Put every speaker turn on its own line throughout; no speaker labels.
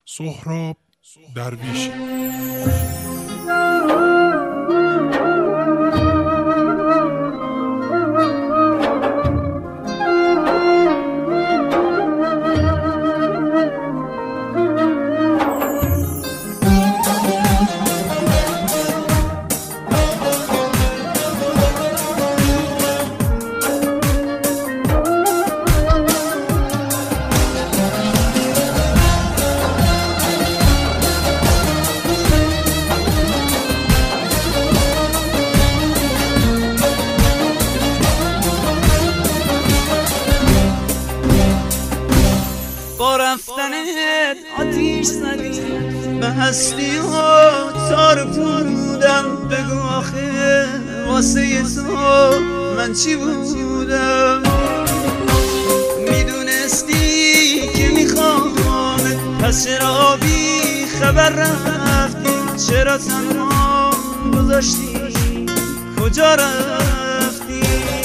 سهراب درویشی.
با رفتنت آتیش زدی به هستی ها تار بودم. بگو آخه واسه تو من چی بودم؟ میدونستی که میخوام، پس چرا بی خبر رفتی؟ چرا تنها گذاشتی؟ کجا رفتی؟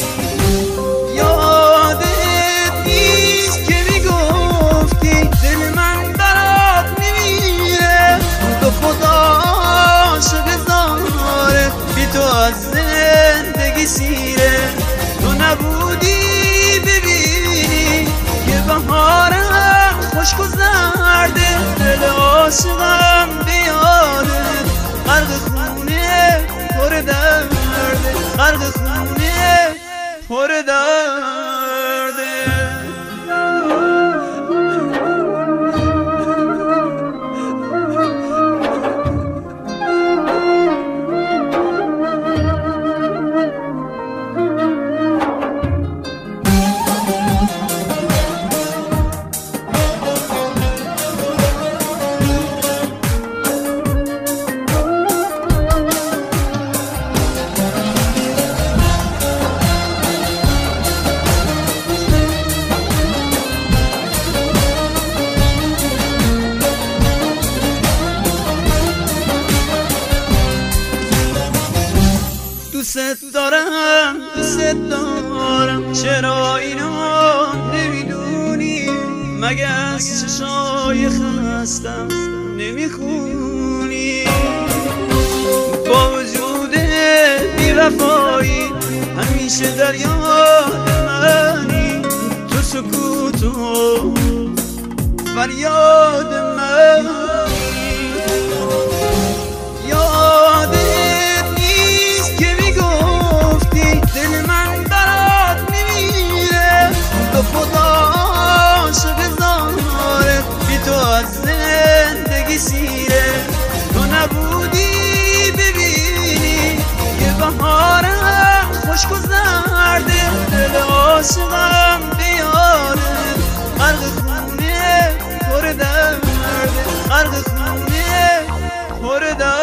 یادت نیست که میگفتی دل من برات نمیره، تو خدا عاشق زاره، بی تو از زندگی سیره. تو نبودی ببینی که بهارم خوش گذرده، دل عاشقم بیاده غرق خونه پر درده، غرق خونه پر درده. دوست دارم دوست دارم، چرا اینو نمیدونی؟ مگه از چشای خستم نمیخونی؟ با وجود بی‌وفایی همیشه در یاد منی، تو سکوت و فریاد منی. تو نبودی ببینی که بهارم خوش گذرده، دل عاشقم بیاره غرق خونه پر درده، غرق خونه پر درده.